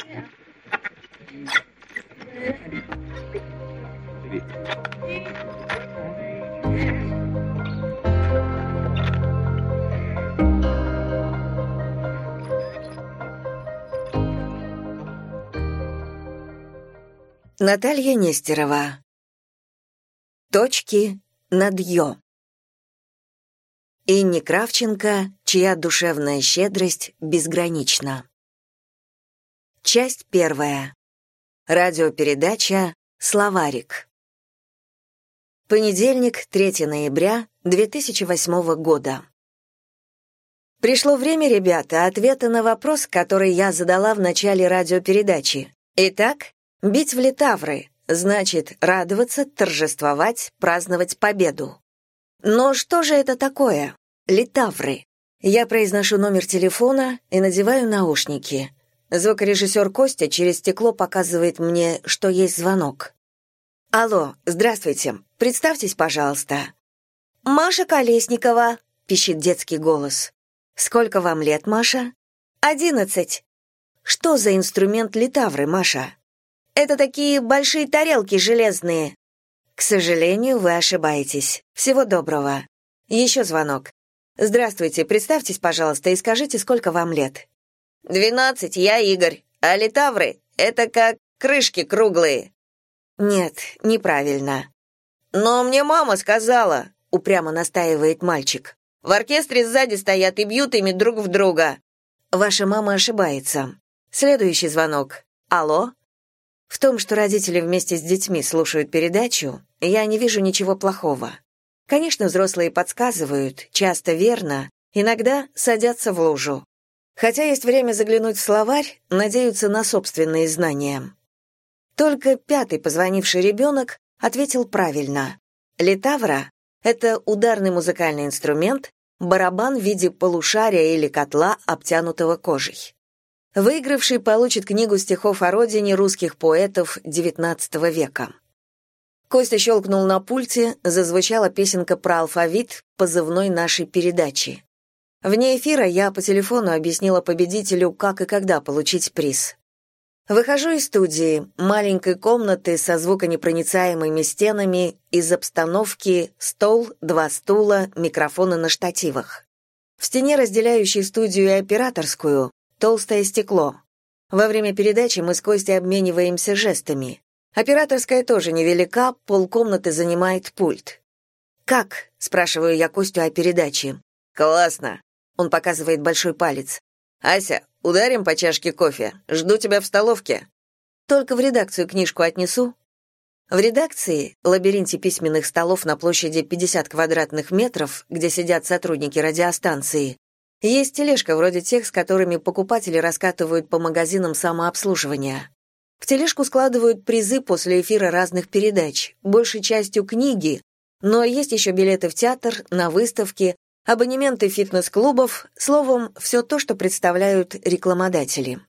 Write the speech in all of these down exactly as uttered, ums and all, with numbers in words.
Наталья Нестерова. Точки над «ё». Инне Кравченко, чья душевная щедрость безгранична. Часть первая. Радиопередача «Словарик». Понедельник, третьего ноября две тысячи восьмого года. Пришло время, ребята, ответа на вопрос, который я задала в начале радиопередачи. Итак, бить в литавры значит радоваться, торжествовать, праздновать победу. Но что же это такое? Литавры. Я произношу номер телефона и надеваю наушники. Звукорежиссер Костя через стекло показывает мне, что есть звонок. «Алло, здравствуйте. Представьтесь, пожалуйста». «Маша Колесникова», — пищит детский голос. «Сколько вам лет, Маша?» «Одиннадцать». «Что за инструмент литавры, Маша?» «Это такие большие тарелки железные». «К сожалению, вы ошибаетесь. Всего доброго». Еще звонок. «Здравствуйте, представьтесь, пожалуйста, и скажите, сколько вам лет». «Двенадцать, я Игорь. А литавры — это как крышки круглые». «Нет, неправильно». «Но мне мама сказала», — упрямо настаивает мальчик. «В оркестре сзади стоят и бьют ими друг в друга». «Ваша мама ошибается». Следующий звонок. «Алло?» В том, что родители вместе с детьми слушают передачу, я не вижу ничего плохого. Конечно, взрослые подсказывают, часто верно, иногда садятся в лужу. Хотя есть время заглянуть в словарь, надеются на собственные знания. Только пятый позвонивший ребенок ответил правильно. Литавра — это ударный музыкальный инструмент, барабан в виде полушария или котла, обтянутого кожей. Выигравший получит книгу стихов о родине русских поэтов девятнадцатого века. Костя щелкнул на пульте, зазвучала песенка про алфавит, позывной нашей передачи. Вне эфира я по телефону объяснила победителю, как и когда получить приз. Выхожу из студии, маленькой комнаты со звуконепроницаемыми стенами, из обстановки стол, два стула, микрофоны на штативах. В стене, разделяющей студию и операторскую, толстое стекло. Во время передачи мы с Костей обмениваемся жестами. Операторская тоже невелика, полкомнаты занимает пульт. «Как?» — спрашиваю я Костю о передаче. «Классно!» — он показывает большой палец. «Ася, ударим по чашке кофе? Жду тебя в столовке». «Только в редакцию книжку отнесу». В редакции, лабиринте письменных столов на площади пятьдесят квадратных метров, где сидят сотрудники радиостанции, есть тележка вроде тех, с которыми покупатели раскатывают по магазинам самообслуживания. В тележку складывают призы после эфира разных передач, большей частью книги, но есть еще билеты в театр, на выставки, абонементы фитнес-клубов, словом, все то, что представляют рекламодатели.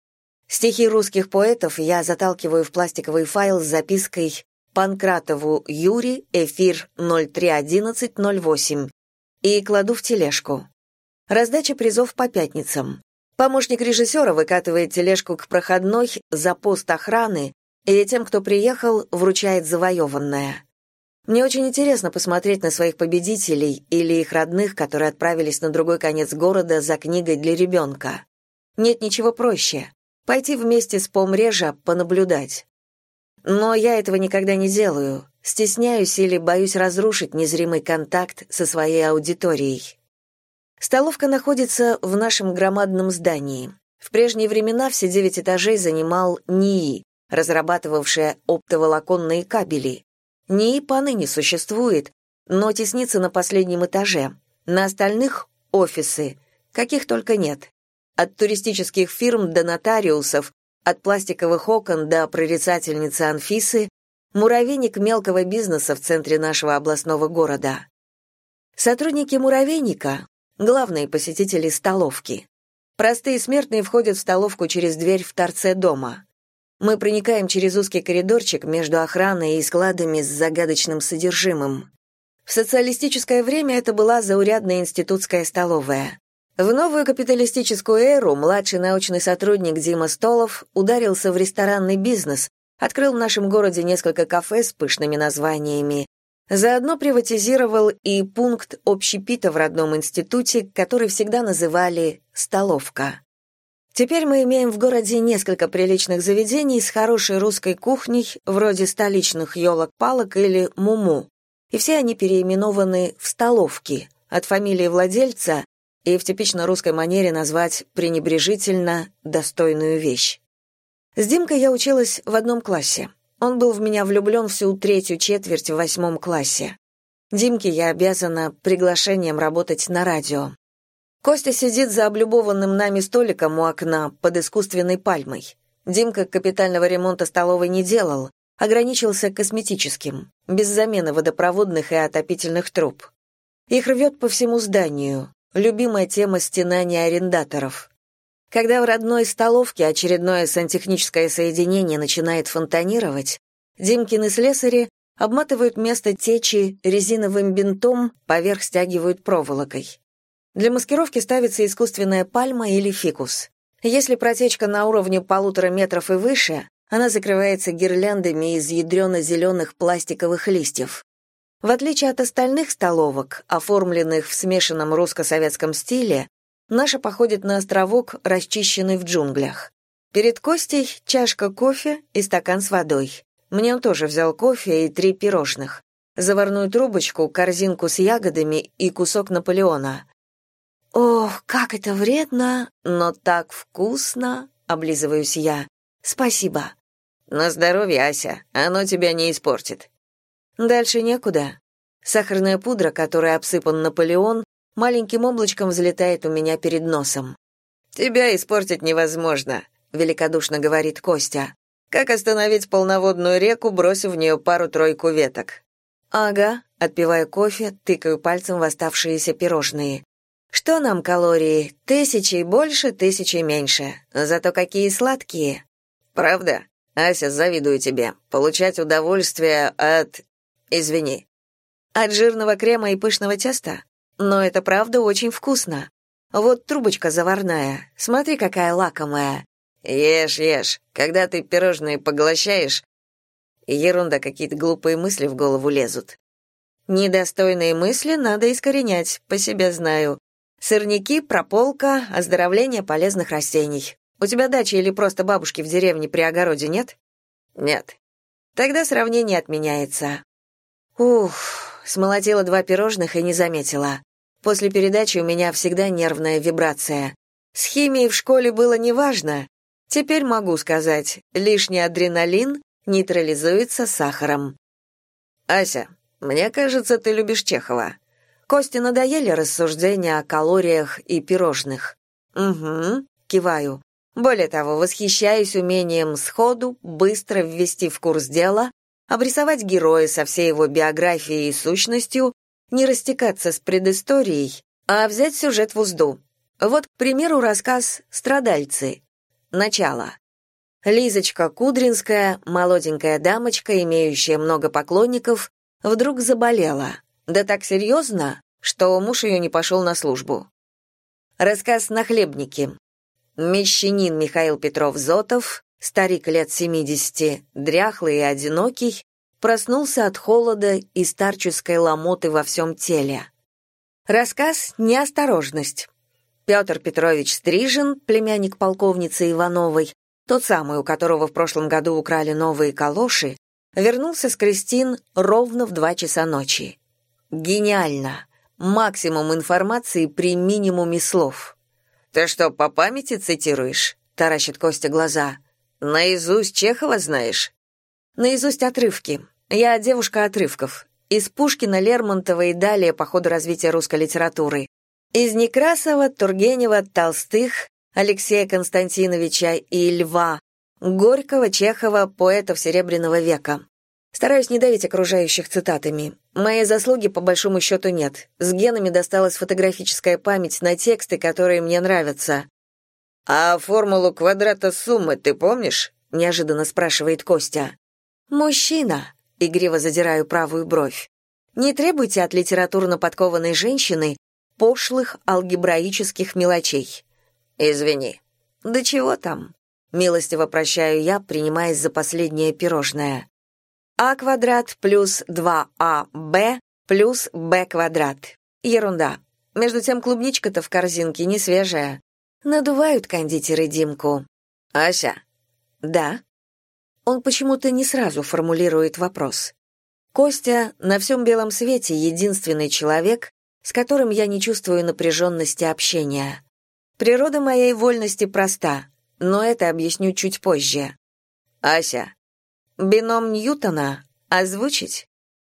Стихи русских поэтов я заталкиваю в пластиковый файл с запиской «Панкратову Юрий, эфир ноль три одиннадцать ноль восемь» и кладу в тележку. Раздача призов по пятницам. Помощник режиссера выкатывает тележку к проходной за пост охраны и тем, кто приехал, вручает завоеванное. Мне очень интересно посмотреть на своих победителей или их родных, которые отправились на другой конец города за книгой для ребенка. Нет ничего проще. Пойти вместе с помрежа понаблюдать. Но я этого никогда не делаю. Стесняюсь или боюсь разрушить незримый контакт со своей аудиторией. Столовка находится в нашем громадном здании. В прежние времена все девять этажей занимал НИИ, разрабатывавшая оптоволоконные кабели. НИИ поныне существует, но теснится на последнем этаже. На остальных — офисы, каких только нет. От туристических фирм до нотариусов, от пластиковых окон до прорицательницы Анфисы, муравейник мелкого бизнеса в центре нашего областного города. Сотрудники муравейника — главные посетители столовки. Простые смертные входят в столовку через дверь в торце дома. Мы проникаем через узкий коридорчик между охраной и складами с загадочным содержимым. В социалистическое время это была заурядная институтская столовая. В новую капиталистическую эру младший научный сотрудник Дима Столов ударился в ресторанный бизнес, открыл в нашем городе несколько кафе с пышными названиями, заодно приватизировал и пункт общепита в родном институте, который всегда называли «столовка». Теперь мы имеем в городе несколько приличных заведений с хорошей русской кухней, вроде столичных ёлок-палок или муму, и все они переименованы в «столовки» от фамилии владельца и в типично русской манере назвать пренебрежительно достойную вещь. С Димкой я училась в одном классе. Он был в меня влюблен всю третью четверть в восьмом классе. Димке я обязана приглашением работать на радио. Костя сидит за облюбованным нами столиком у окна под искусственной пальмой. Димка капитального ремонта столовой не делал, ограничился косметическим, без замены водопроводных и отопительных труб. Их рвет по всему зданию. Любимая тема стенания арендаторов. Когда в родной столовке очередное сантехническое соединение начинает фонтанировать, Димкины слесари обматывают место течи резиновым бинтом, поверх стягивают проволокой. Для маскировки ставится искусственная пальма или фикус. Если протечка на уровне полутора метров и выше, она закрывается гирляндами из ядрено-зеленых пластиковых листьев. В отличие от остальных столовок, оформленных в смешанном русско-советском стиле, наша походит на островок, расчищенный в джунглях. Перед Костей чашка кофе и стакан с водой. Мне он тоже взял кофе и три пирожных. Заварную трубочку, корзинку с ягодами и кусок Наполеона. «Ох, как это вредно, но так вкусно!» — облизываюсь я. «Спасибо». «На здоровье, Ася, оно тебя не испортит». Дальше некуда. Сахарная пудра, которой обсыпан Наполеон, маленьким облачком взлетает у меня перед носом. «Тебя испортить невозможно», — великодушно говорит Костя. «Как остановить полноводную реку, бросив в нее пару-тройку веток?» «Ага», — отпиваю кофе, тыкаю пальцем в оставшиеся пирожные. «Что нам калории? Тысячи больше, тысячи меньше. Зато какие сладкие». «Правда? Ася, завидую тебе. Получать удовольствие от... Извини. От жирного крема и пышного теста? Но это правда очень вкусно. Вот трубочка заварная. Смотри, какая лакомая. Ешь, ешь. Когда ты пирожные поглощаешь, ерунда, какие-то глупые мысли в голову лезут. Недостойные мысли надо искоренять, по себе знаю. Сырники, прополка, оздоровление полезных растений. У тебя дача или просто бабушки в деревне при огороде нет? Нет. Тогда сравнение отменяется. Ух, смолотила два пирожных и не заметила. После передачи у меня всегда нервная вибрация. С химией в школе было неважно. Теперь могу сказать, лишний адреналин нейтрализуется сахаром. Ася, мне кажется, ты любишь Чехова. Косте надоели рассуждения о калориях и пирожных. Угу, киваю. Более того, восхищаюсь умением сходу быстро ввести в курс дела, обрисовать героя со всей его биографией и сущностью, не растекаться с предысторией, а взять сюжет в узду. Вот, к примеру, рассказ «Страдальцы». Начало. Лизочка Кудринская, молоденькая дамочка, имеющая много поклонников, вдруг заболела. Да так серьезно, что муж ее не пошел на службу. Рассказ «Нахлебники». Мещанин Михаил Петров Зотов, старик лет семидесяти, дряхлый и одинокий, проснулся от холода и старческой ломоты во всем теле. Рассказ «Неосторожность». Петр Петрович Стрижин, племянник полковницы Ивановой, тот самый, у которого в прошлом году украли новые калоши, вернулся с крестин ровно в два часа ночи. Гениально. Максимум информации при минимуме слов. «Ты что, по памяти цитируешь?» — таращит Костя глаза. «Наизусть Чехова знаешь?» «Наизусть отрывки. Я девушка отрывков. Из Пушкина, Лермонтова и далее по ходу развития русской литературы. Из Некрасова, Тургенева, Толстых, Алексея Константиновича и Льва, Горького, Чехова, поэтов Серебряного века. Стараюсь не давить окружающих цитатами. Моей заслуги по большому счету нет. С генами досталась фотографическая память на тексты, которые мне нравятся. «А формулу квадрата суммы ты помнишь?» — неожиданно спрашивает Костя. «Мужчина», — игриво задираю правую бровь. «Не требуйте от литературно подкованной женщины пошлых алгебраических мелочей. Извини. Да чего там? Милостиво прощаю я, принимаясь за последнее пирожное. А квадрат плюс два а бэ плюс b квадрат. Ерунда. Между тем клубничка-то в корзинке не свежая. Надувают кондитеры Димку. Ася. Да. Он почему-то не сразу формулирует вопрос. Костя на всем белом свете единственный человек, с которым я не чувствую напряженности общения. Природа моей вольности проста, но это объясню чуть позже. Ася. Бином Ньютона озвучить?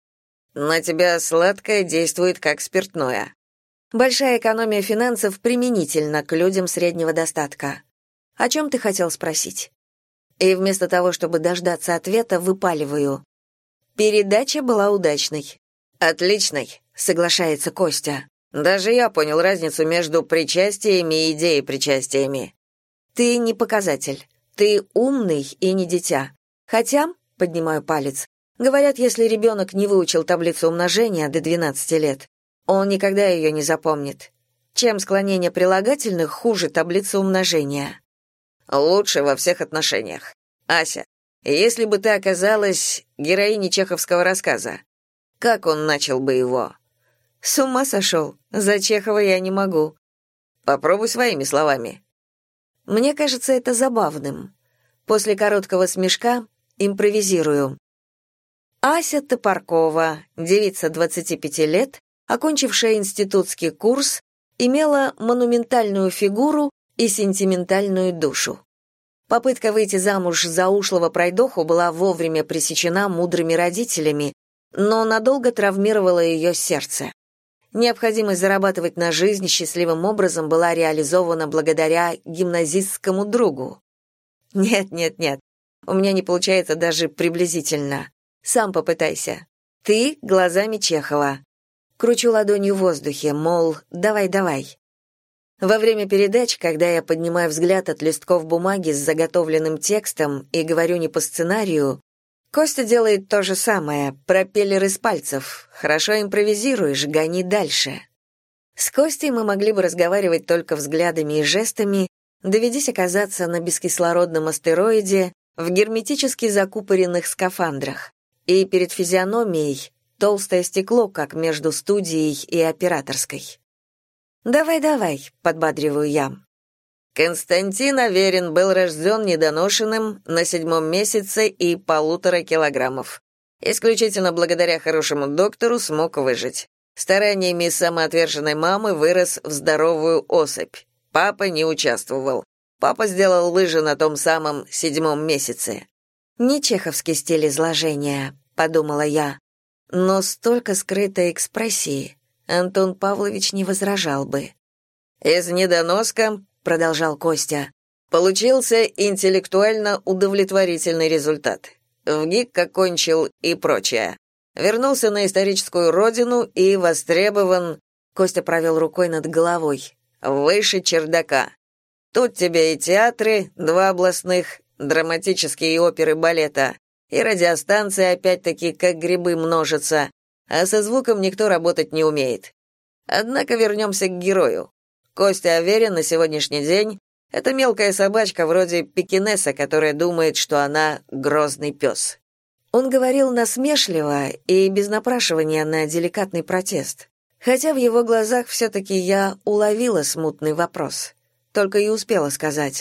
На тебя сладкое действует как спиртное. Большая экономия финансов применительно к людям среднего достатка. О чем ты хотел спросить? И вместо того, чтобы дождаться ответа, выпаливаю. Передача была удачной. Отличной, соглашается Костя. Даже я понял разницу между причастиями и идеей-причастиями. Ты не показатель. Ты умный и не дитя. Хотя, поднимаю палец, говорят, если ребенок не выучил таблицу умножения до двенадцати лет, он никогда ее не запомнит. Чем склонение прилагательных хуже таблицы умножения? Лучше во всех отношениях. Ася, если бы ты оказалась героиней чеховского рассказа, как он начал бы его? С ума сошел. За Чехова я не могу. Попробуй своими словами. Мне кажется это забавным. После короткого смешка импровизирую. Ася Топоркова, девица двадцати пяти лет, окончившая институтский курс, имела монументальную фигуру и сентиментальную душу. Попытка выйти замуж за ушлого пройдоху была вовремя пресечена мудрыми родителями, но надолго травмировала ее сердце. Необходимость зарабатывать на жизнь счастливым образом была реализована благодаря гимназистскому другу. Нет, нет, нет, у меня не получается даже приблизительно. Сам попытайся. Ты глазами Чехова. Кручу ладонью в воздухе, мол, давай-давай. Во время передач, когда я поднимаю взгляд от листков бумаги с заготовленным текстом и говорю не по сценарию, Костя делает то же самое, пропеллер из пальцев. Хорошо импровизируешь, гони дальше. С Костей мы могли бы разговаривать только взглядами и жестами, доведись оказаться на бескислородном астероиде в герметически закупоренных скафандрах. И перед физиономией толстое стекло, как между студией и операторской. «Давай-давай», — подбадриваю я. Константин Аверин был рожден недоношенным на седьмом месяце и полутора килограммов. Исключительно благодаря хорошему доктору смог выжить. Стараниями самоотверженной мамы вырос в здоровую особь. Папа не участвовал. Папа сделал лыжи на том самом седьмом месяце. «Не чеховский стиль изложения», — подумала я, но столько скрытой экспрессии Антон Павлович не возражал бы. «Из недоноска, — продолжал Костя, — получился интеллектуально удовлетворительный результат. В ГИК окончил и прочее. Вернулся на историческую родину и востребован...» Костя провел рукой над головой. «Выше чердака. Тут тебе и театры, два областных, драматические оперы балета, и радиостанции опять-таки как грибы множатся, а со звуком никто работать не умеет. Однако вернемся к герою. Костя Аверин на сегодняшний день — это мелкая собачка вроде пекинеса, которая думает, что она грозный пес». Он говорил насмешливо и без напрашивания на деликатный протест, хотя в его глазах все-таки я уловила смутный вопрос, только и успела сказать.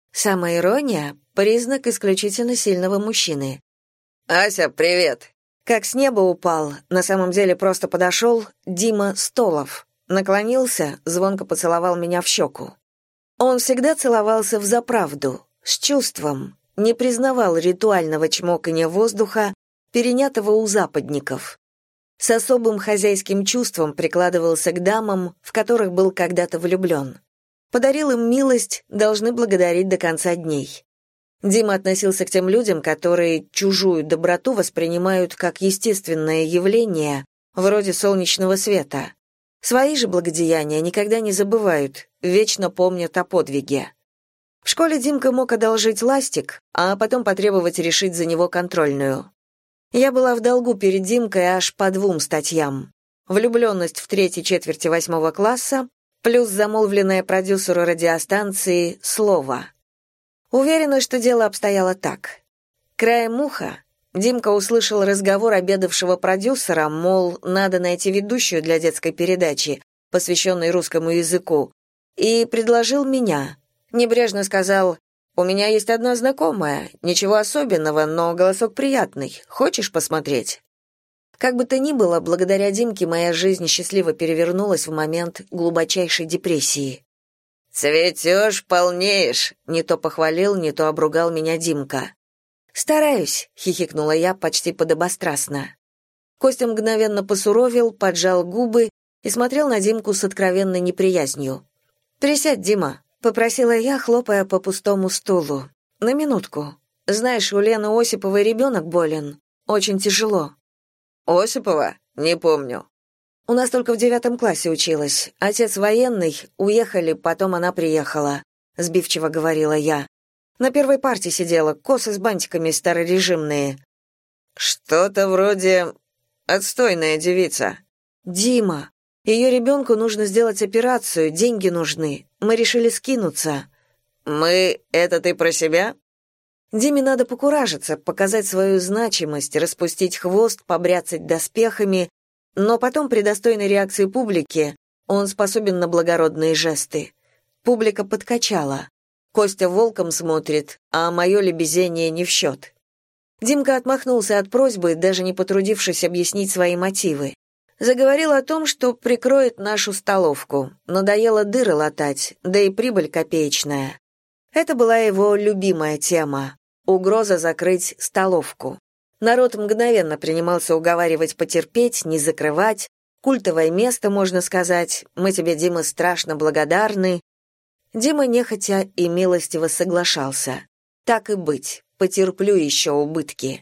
Самоирония — признак исключительно сильного мужчины. «Ася, привет!» Как с неба упал, на самом деле просто подошел Дима Столов, наклонился, звонко поцеловал меня в щеку. Он всегда целовался взаправду, с чувством, не признавал ритуального чмоканья воздуха, перенятого у западников. С особым хозяйским чувством прикладывался к дамам, в которых был когда-то влюблен. Подарил им милость, должны благодарить до конца дней. Дима относился к тем людям, которые чужую доброту воспринимают как естественное явление, вроде солнечного света. Свои же благодеяния никогда не забывают, вечно помнят о подвиге. В школе Димка мог одолжить ластик, а потом потребовать решить за него контрольную. Я была в долгу перед Димкой аж по двум статьям. влюбленность в третьей четверти восьмого класса, плюс замолвленное продюсеру радиостанции слово. Уверена, что дело обстояло так. Краем уха Димка услышал разговор обедавшего продюсера, мол, надо найти ведущую для детской передачи, посвященной русскому языку, и предложил меня. Небрежно сказал: «У меня есть одна знакомая, ничего особенного, но голосок приятный. Хочешь посмотреть?» Как бы то ни было, благодаря Димке моя жизнь счастливо перевернулась в момент глубочайшей депрессии. «Цветешь, полнеешь», — не то похвалил, не то обругал меня Димка. «Стараюсь», — хихикнула я почти подобострастно. Костя мгновенно посуровил, поджал губы и смотрел на Димку с откровенной неприязнью. «Присядь, Дима», — попросила я, хлопая по пустому стулу. «На минутку. Знаешь, у Лены Осиповой ребенок болен. Очень тяжело». «Осипова? Не помню». «У нас только в девятом классе училась. Отец военный, уехали, потом она приехала», — сбивчиво говорила я. «На первой парте сидела, косы с бантиками старорежимные». «Что-то вроде отстойная девица». «Дима, ее ребенку нужно сделать операцию, деньги нужны. Мы решили скинуться». «Мы... Это ты про себя?» Диме надо покуражиться, показать свою значимость, распустить хвост, побряцать доспехами, но потом при достойной реакции публики он способен на благородные жесты. Публика подкачала. Костя волком смотрит, а мое лебезение не в счет. Димка отмахнулся от просьбы, даже не потрудившись объяснить свои мотивы. Заговорил о том, что прикроет нашу столовку. Надоело дыры латать, да и прибыль копеечная. Это была его любимая тема — угроза закрыть столовку. Народ мгновенно принимался уговаривать потерпеть, не закрывать. Культовое место, можно сказать. Мы тебе, Дима, страшно благодарны. Дима нехотя и милостиво соглашался. Так и быть, потерплю еще убытки.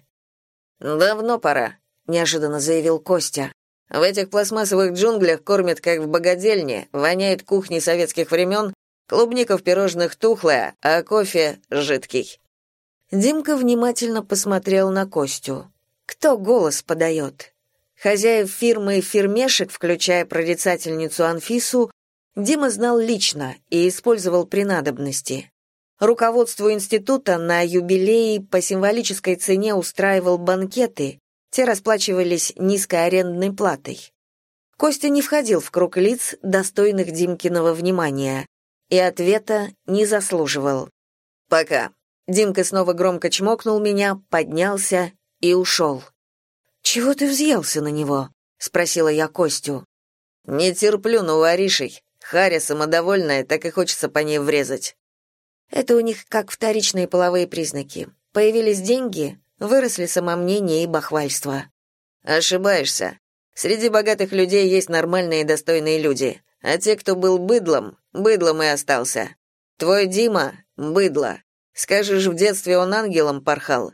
«Давно пора», — неожиданно заявил Костя. «В этих пластмассовых джунглях кормят как в богадельне, воняет кухней советских времен, клубника в пирожных тухлая, а кофе жидкий». Димка внимательно посмотрел на Костю. Кто голос подает? Хозяев фирмы «Фирмешек», включая прорицательницу Анфису, Дима знал лично и использовал при надобности. Руководству института на юбилеи по символической цене устраивал банкеты, те расплачивались низкой арендной платой. Костя не входил в круг лиц, достойных Димкиного внимания, и ответа не заслуживал. «Пока». Димка снова громко чмокнул меня, поднялся и ушел. «Чего ты взъелся на него?» — спросила я Костю. «Не терплю новоришей. Харя самодовольная, так и хочется по ней врезать». Это у них как вторичные половые признаки. Появились деньги, выросли самомнение и бахвальство. Ошибаешься. Среди богатых людей есть нормальные и достойные люди, а те, кто был быдлом, быдлом и остался. Твой Дима — быдло. Скажешь, в детстве он ангелом порхал?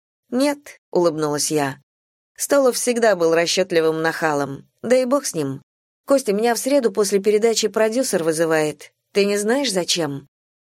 Нет, улыбнулась я. Столов всегда был расчетливым нахалом. Да и бог с ним. Костя, меня в среду после передачи продюсер вызывает. Ты не знаешь, зачем?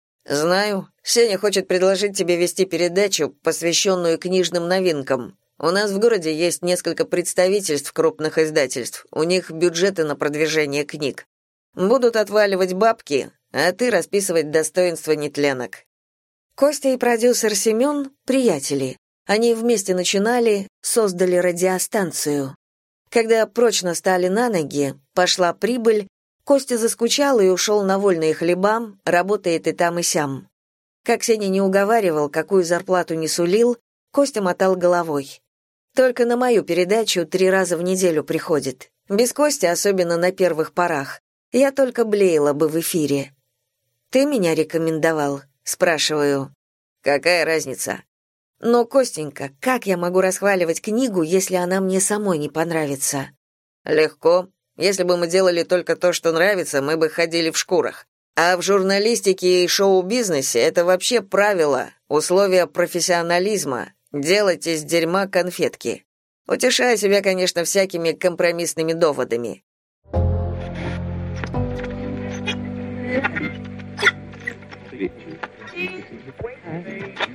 Знаю. Сеня хочет предложить тебе вести передачу, посвященную книжным новинкам. У нас в городе есть несколько представительств крупных издательств. У них бюджеты на продвижение книг. Будут отваливать бабки, а ты расписывать достоинства нетленок. Костя и продюсер Семен — приятели. Они вместе начинали, создали радиостанцию. Когда прочно стали на ноги, пошла прибыль, Костя заскучал и ушел на вольные хлеба, работает и там, и сям. Как Сеня не уговаривал, какую зарплату не сулил, Костя мотал головой. Только на мою передачу три раза в неделю приходит. Без Кости, особенно на первых порах, я только блеяла бы в эфире. «Ты меня рекомендовал?» Спрашиваю. Какая разница? Но, Костенька, как я могу расхваливать книгу, если она мне самой не понравится? Легко. Если бы мы делали только то, что нравится, мы бы ходили в шкурах. А в журналистике и шоу-бизнесе это вообще правило, условия профессионализма. Делать из дерьма конфетки. Утешаю себя, конечно, всякими компромиссными доводами. Thank you.